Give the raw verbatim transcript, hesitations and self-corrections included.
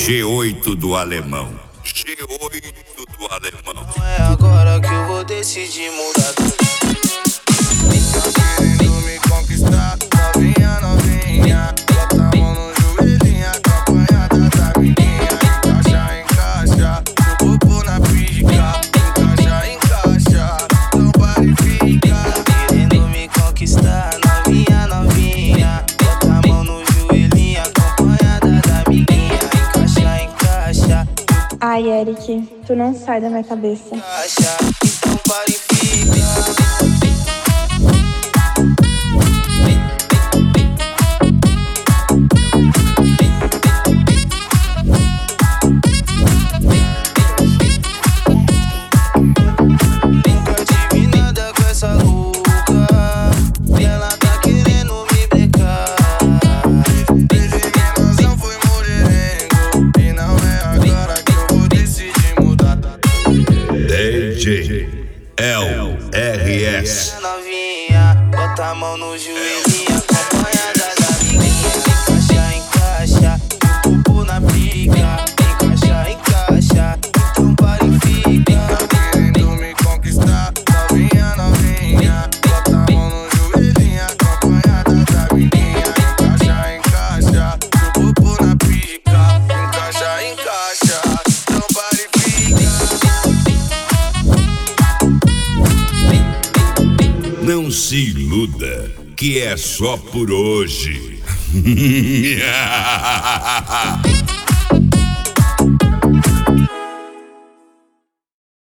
G oito do alemão. G oito do alemão. Não é agora que eu vou decidir mudar tudo. Tá querendo me conquistar, novinha, novinha. Bota a mão no joelhinho, acompanhada da amiguinha. Encaixa, encaixa, o popô na pica. Encaixa, encaixa, não pare e fica. Tá querendo me conquistar, novinha, novinha. Bota a mão no joelhinho, acompanhada da amiguinha. Encaixa, encaixa. Ai, Eric, tu não sai da minha cabeça. Encaixa, então pare e fica. L R S. Novinha, bota a mão no joelhinho, acompanhada da amiguinha. Encaixa, encaixa, o popô na pica. Encaixa, encaixa, então para e fica. Tá querendo me conquistar, novinha, novinha. Bota a mão no joelhinho, acompanhada da amiguinha. Encaixa, encaixa, o popô na pica. Encaixa, encaixa, então para e fica. Não se iluda, que é só por hoje.